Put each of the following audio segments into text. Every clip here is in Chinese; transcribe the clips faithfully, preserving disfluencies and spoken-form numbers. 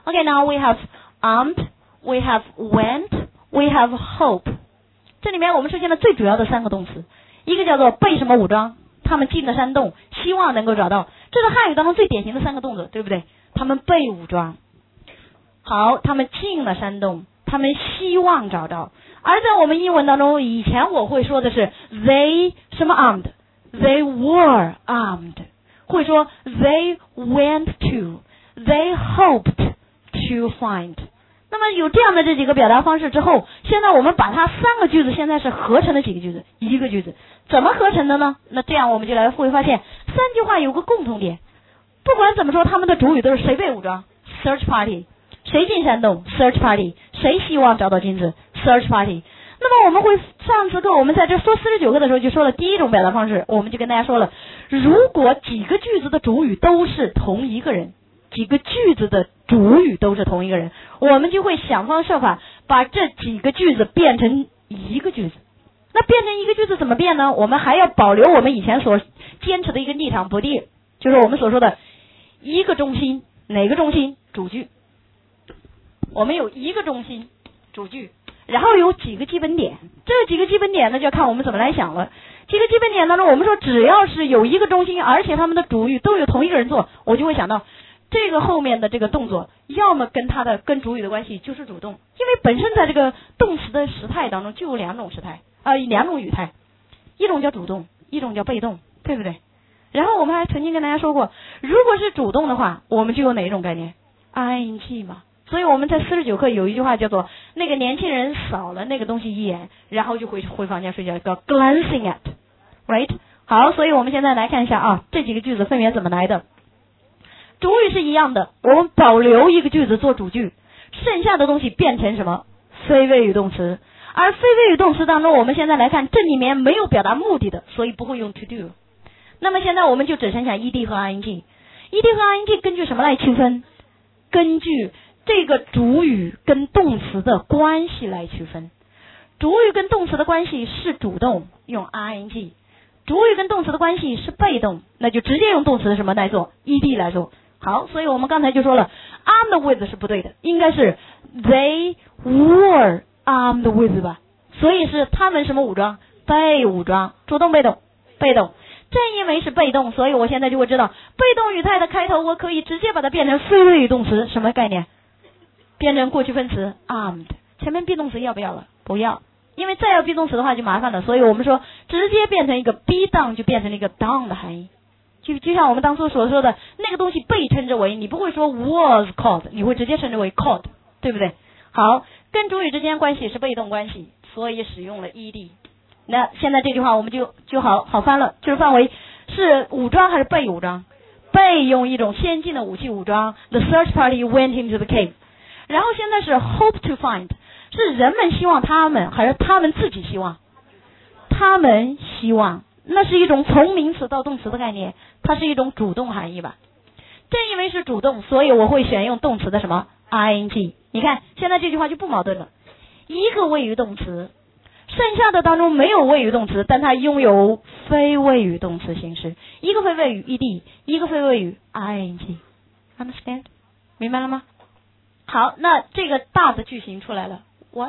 Okay, now we have armed, we have went, we have hope. 这里面我们出现了最主要的三个动词，一个叫做被什么武装，他们进了山洞，希望能够找到，这是汉语当中最典型的三个动作，对不对？他们被武装，好，他们进了山洞，他们希望找到。而在我们英文当中，以前我会说的是 they 什么 armed， they were armed， 会说 they went to， they hoped to find。 那么有这样的这几个表达方式之后，现在我们把它三个句子现在是合成了几个句子，一个句子。怎么合成的呢？那这样我们就来会发现三句话有个共同点，不管怎么说他们的主语都是谁被武装 search party， 谁进山洞 search party， 谁希望找到金子 search party。 那么我们会上次课我们在这说四十九课的时候就说了第一种表达方式，我们就跟大家说了，如果几个句子的主语都是同一个人，几个句子的主语都是同一个人，我们就会想方设法把这几个句子变成一个句子。那变成一个句子怎么变呢？我们还要保留我们以前所坚持的一个立场不变，就是我们所说的一个中心，哪个中心？主句。我们有一个中心，主句，然后有几个基本点，这几个基本点呢就要看我们怎么来想了。几个基本点当中，我们说只要是有一个中心，而且他们的主语都有同一个人做，我就会想到这个后面的这个动作，要么跟它的跟主语的关系就是主动，因为本身在这个动词的时态当中就有两种时态啊、呃，两种语态，一种叫主动，一种叫被动，对不对？然后我们还曾经跟大家说过，如果是主动的话，我们就有哪一种概念 ？I N G 嘛。所以我们在四十九课有一句话叫做那个年轻人扫了那个东西一眼，然后就回回房间睡觉，叫 glancing at，right？ 好，所以我们现在来看一下啊，这几个句子分别怎么来的。主语是一样的，我们保留一个句子做主句，剩下的东西变成什么？非谓语动词。而非谓语动词当中，我们现在来看，这里面没有表达目的的，所以不会用 to do。那么现在我们就只剩下 ed 和 ing。ed 和 ing 根据什么来区分？根据这个主语跟动词的关系来区分。主语跟动词的关系是主动，用 ing。主语跟动词的关系是被动，那就直接用动词的什么来做 ed 来做。好，所以我们刚才就说了 armed with 是不对的，应该是 they were armed with 吧，所以是他们什么武装？被武装。主动被动？被动。正因为是被动，所以我现在就会知道被动语态的开头我可以直接把它变成非谓语动词，什么概念？变成过去分词 armed。 前面 be 动词要不要了？不要，因为再要 be 动词的话就麻烦了，所以我们说直接变成一个 be done 就变成了一个 done 的含义。就就像我们当初所说的那个东西被称之为，你不会说 was called， 你会直接称之为 called， 对不对？好，跟主语之间关系是被动关系，所以使用了 ed。 那现在这句话我们就就好好翻了，就是范围是武装还是被武装？被用一种先进的武器武装。 The search party went into the cave。 然后现在是 hope to find， 是人们希望他们还是他们自己希望？他们希望，那是一种从名词到动词的概念，它是一种主动含义吧。正因为是主动，所以我会选用动词的什么 ing。 你看现在这句话就不矛盾了，一个谓语动词，剩下的当中没有谓语动词，但它拥有非谓语动词形式，一个非谓语 ed， 一个非谓语 ing。 Understand？ 明白了吗？好，那这个大的句型出来了 what？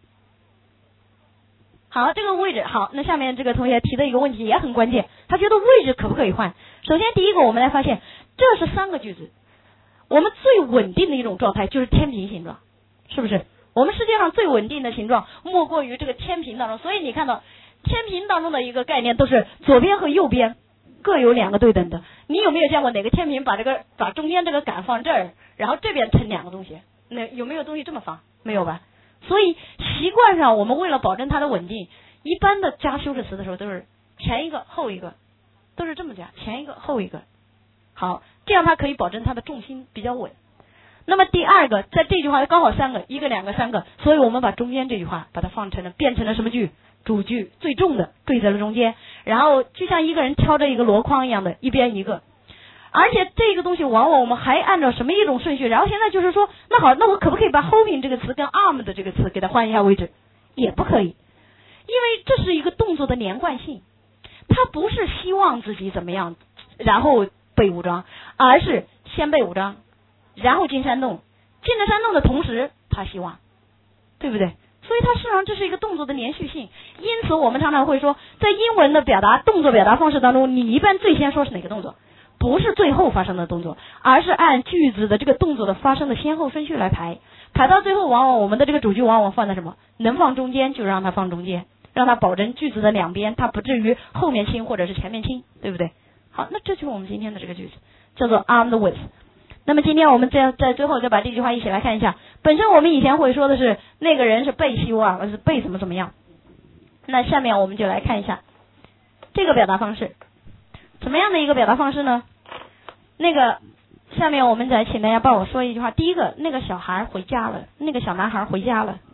好，这个位置好，那下面这个同学提的一个问题也很关键，他觉得位置可不可以换？首先第一个我们来发现这是三个句子，我们最稳定的一种状态就是天平形状，是不是？我们世界上最稳定的形状莫过于这个天平当中，所以你看到天平当中的一个概念都是左边和右边各有两个对等的。你有没有见过哪个天平把这个把中间这个杆放这儿，然后这边成两个东西？那有没有东西这么放？没有吧？所以习惯上我们为了保证它的稳定，一般的加修饰词的时候都是前一个后一个，都是这么加，前一个后一个。好，这样它可以保证它的重心比较稳。那么第二个，在这句话刚好三个，一个两个三个，所以我们把中间这句话把它放成了变成了什么句？主句，最重的对在了中间，然后就像一个人挑着一个箩筐一样的，一边一个。而且这个东西往往我们还按照什么一种顺序，然后现在就是说，那好，那我可不可以把 hoping 这个词跟 arm 的这个词给它换一下位置？也不可以，因为这是一个动作的连贯性，它不是希望自己怎么样然后被武装，而是先被武装，然后进山洞， 进了山洞的同时，他希望，对不对？所以它实际上这是一个动作的连续性。因此我们常常会说，在英文的表达动作表达方式当中，你一般最先说是哪个动作？不是最后发生的动作，而是按句子的这个动作的发生的先后顺序来排，排到最后，往往我们的这个主句往往放在什么？能放中间就让它放中间，让它保证句子的两边，它不至于后面轻或者是前面轻，对不对？好，那这就是我们今天的这个句子，叫做 armed with。那么今天我们再在最后再把这句话一起来看一下。本身我们以前会说的是那个人是被希望，而是被怎么怎么样。那下面我们就来看一下这个表达方式，怎么样的一个表达方式呢？那个下面我们再请大家帮我说一句话。第一个，那个小孩回家了，那个小男孩回家了。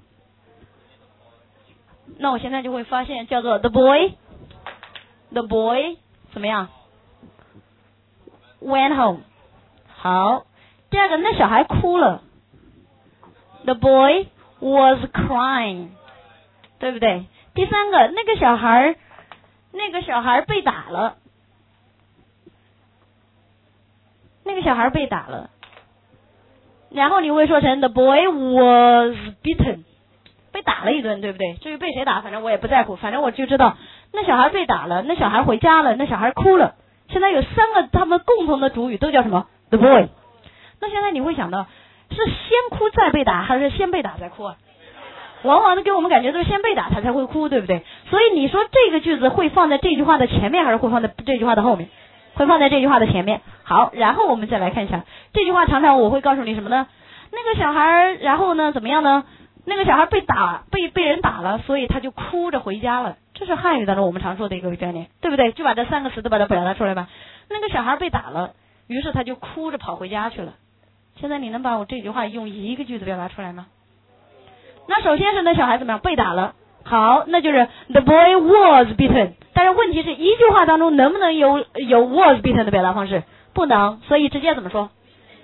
那我现在就会发现叫做 the boy，the boy 怎么样 ？went home。好，第二个，那小孩哭了 ，the boy was crying， 对不对？第三个，那个小孩，那个小孩被打了，那个小孩被打了，然后你会说成 the boy was beaten， 被打了一顿，对不对？至于被谁打，反正我也不在乎，反正我就知道那小孩被打了，那小孩回家了，那小孩哭了。现在有三个他们共同的主语都叫什么？ The boy。 那现在你会想到是先哭再被打，还是先被打再哭啊？往往的给我们感觉都是先被打他才会哭，对不对？所以你说这个句子会放在这句话的前面，还是会放在这句话的后面？会放在这句话的前面。好，然后我们再来看一下这句话，常常我会告诉你什么呢？那个小孩然后呢怎么样呢？那个小孩被打被被人打了，所以他就哭着回家了。这是汉语当中我们常说的一个概念，对不对？就把这三个词都把它表达出来吧。那个小孩被打了，于是他就哭着跑回家去了。现在你能把我这句话用一个句子表达出来吗？那首先是那小孩怎么样？被打了。好，那就是 the boy was beaten。但是问题是一句话当中能不能有有 was beaten 的表达方式？不能，所以直接怎么说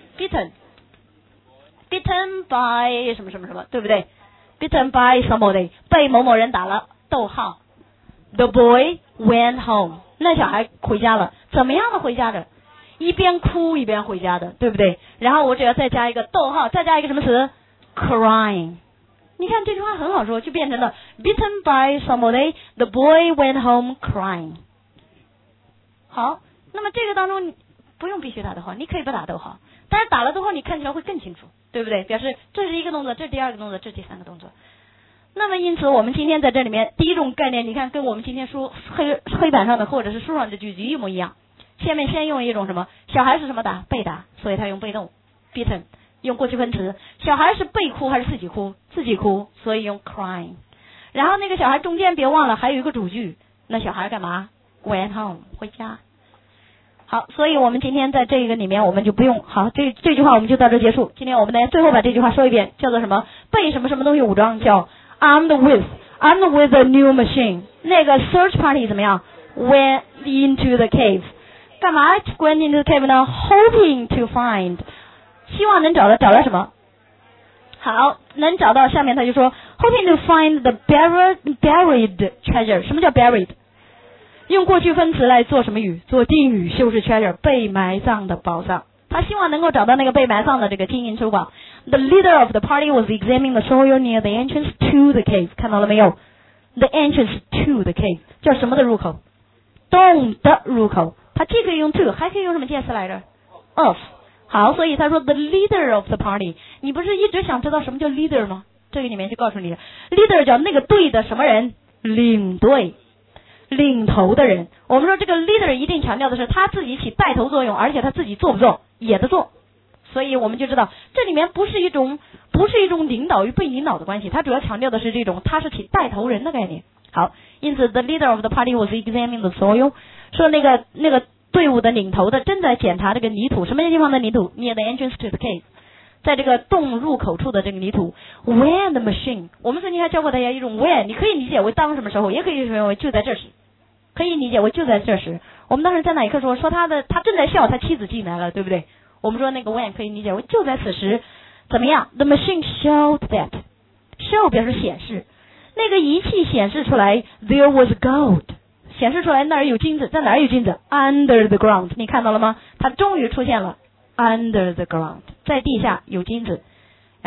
？beaten。beaten by 什么什么什么，对不对 ？beaten by somebody， 被某某人打了。逗号。The boy went home。那小孩回家了，怎么样的回家的？一边哭一边回家的，对不对？然后我只要再加一个逗号，再加一个什么词 ？crying。你看这句话很好说，就变成了 beaten by somebody, the boy went home crying。好，那么这个当中你不用必须打逗号，你可以不打逗号，但是打了逗号你看起来会更清楚，对不对？表示这是一个动作，这是第二个动作，这是第三个动作。那么因此我们今天在这里面第一种概念，你看跟我们今天书黑黑板上的或者是书上的句子一模一样。下面先用一种什么？小孩是什么打？被打，所以他用被动 beaten， 用过去分词。小孩是被哭还是自己哭？自己哭，所以用 crying。然后那个小孩中间别忘了还有一个主句，那小孩干嘛 ？went home， 回家。好，所以我们今天在这个里面我们就不用好，这这句话我们就到这结束。今天我们来最后把这句话说一遍，叫做什么？被什么什么东西武装，叫 armed with armed with a new machine。那个 search party 怎么样 ？went into the cave。干嘛 went into the cave 呢 ？hoping to find， 希望能找到找到什么？好，能找到。下面他就说 hoping to find the buried buried treasure。什么叫 buried？ 用过去分词来做什么语？做定语，修饰 treasure， 被埋葬的宝藏。他希望能够找到那个被埋葬的这个金银珠宝。The leader of the party was examining the soil near the entrance to the cave。看到了没有 ？The entrance to the cave 叫什么的入口？洞的入口。它既可以用 to， 还可以用什么介词来着 ？of。好，所以他说 the leader of the party。你不是一直想知道什么叫 leader 吗？这个里面就告诉你 ，leader 叫那个队的什么人？领队，领头的人。我们说这个 leader 一定强调的是他自己起带头作用，而且他自己做不做也得做。所以我们就知道这里面不是一种不是一种领导与被领导的关系，它主要强调的是这种他是起带头人的概念。好，因此 the leader of the party was examining the soil。说那个那个队伍的领头的正在检查这个泥土，什么地方的泥土 ？Near the entrance to the cave， 在这个洞入口处的这个泥土。When the machine， 我们曾经还教过大家一种 when， 你可以理解为当什么时候，也可以理解为就在这时，可以理解为就在这时。我们当时在哪一课说说他的他正在笑，他妻子进来了，对不对？我们说那个 when 可以理解为就在此时，怎么样 ？The machine showed that， show 表示显示，那个仪器显示出来 there was gold。显示出来那儿有金子，在哪儿有金子 ？Under the ground， 你看到了吗？它终于出现了 under the ground， 在地下有金子。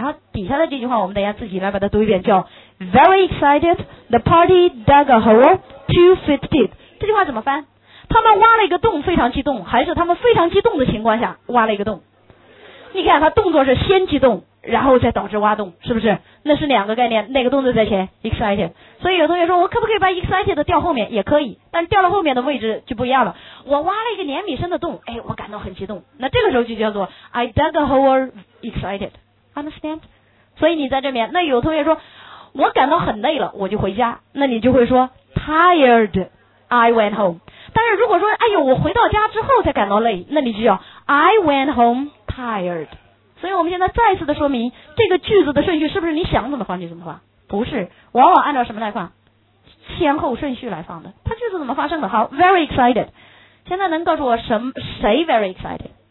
然后底下的这句话我们等一下自己来把它读一遍，叫 Very excited, the party dug a hole, two feet deep。这句话怎么翻？他们挖了一个洞，非常激动，还是他们非常激动的情况下挖了一个洞？你看他动作是先激动，然后再导致挖洞，是不是？那是两个概念，哪个动作在前 ？excited。所以有同学说，我可不可以把 excited 调后面？也可以，但调到后面的位置就不一样了。我挖了一个两米深的洞，哎，我感到很激动。那这个时候就叫做 I dug a hole excited。Understand？ 所以你在这边，那有同学说，我感到很累了，我就回家。那你就会说 tired，I went home。但是如果说，哎呦，我回到家之后才感到累，那你就要 I went home tired。所以我们现在再次的说明，这个句子的顺序是不是你想怎么放就怎么放？不是，往往按照什么来放？先后顺序来放的。它句子怎么发生的？好 ，very excited。现在能告诉我什么谁 very excited？